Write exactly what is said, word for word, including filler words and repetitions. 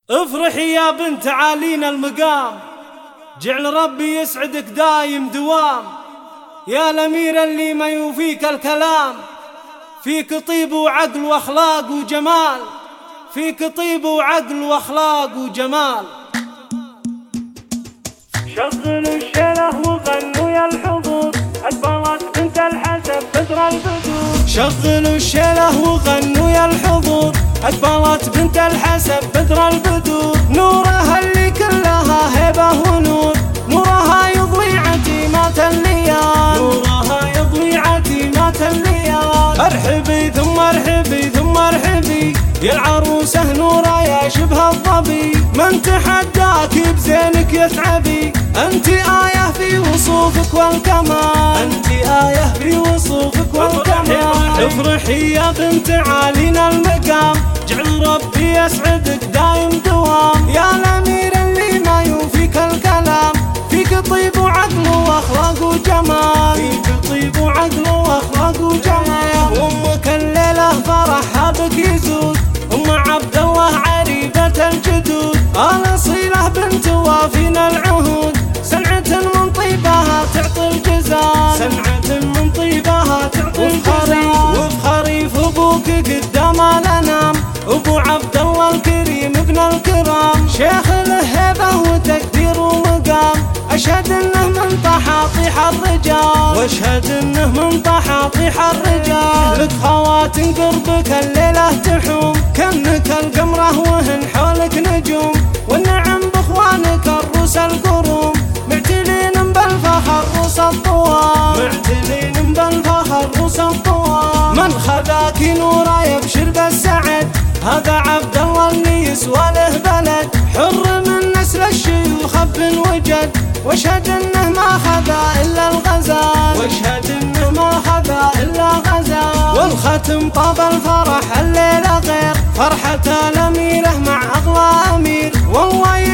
افرحي يا بنت عالينا المقام، جعل ربي يسعدك دايم دوام. يا الأميرة اللي ما يوفيك الكلام، فيك طيب وعقل واخلاق وجمال، فيك طيب وعقل واخلاق وجمال. شغلوا الشله وغنوا يا الحضور، أقبلت بنت الحسن بدر البدور. شغلوا الشله وغنوا يا الحضور، أقبلت بنت الحسن بدر البدور. نورها اللي كلها هبة ونور، نورها يضوي عتيمات الليال، نورها يضوي عتيمات الليال. ارحبي ثم ارحبي ثم ارحبي يا العروسة نورة يا شبه الظبي. من تحداك بزينك يتعبي، انت آية في وصوفك والكمال، انت آية في وصوفك والكمال. افرحي يا بنت عالينا المقام، جعل ربي يسعدك دايم دوام. يا الأميرة اللي ما يوفيك الكلام، فيك طيب وعقل واخلاق وجمال، فيك طيب وعقل واخلاق وجمال. وامك الليلة فرحها بك يزود، ام عبد الله عريبة الجدود. الأصيلة بنت وافينا العهود، سنعة من طيبها تعطي الجزال، سنعة من طيبها تعطي الجزال. وفخري في ابوك قدام الانام، ابو عبد الله الكريم ابن الكرام. شيخ الهبة وتقدير ومقام، اشهد انه من طحاطيح الرجال، واشهد انه من طحاطيح الرجال. لك خوات قربك الليلة تحوم، كأنك القمرة وهن حولك نجوم. والنعم باخوانك الروس القروم، معتلين بالفخر روس الطوال، معتلين بالفخر روس الطوال. من خذاك نورا يبشر بالسعد، هذا عبد الله اللي يسوى له بلد. حر من نسل الشيوخ ابن وجد، واشهد انه ما خذا الا الغزال، واشهد انه ما خذا الا غزال. والختم طاب الفرح الليله غير فرحة الأميرة مع اغلى امير، والله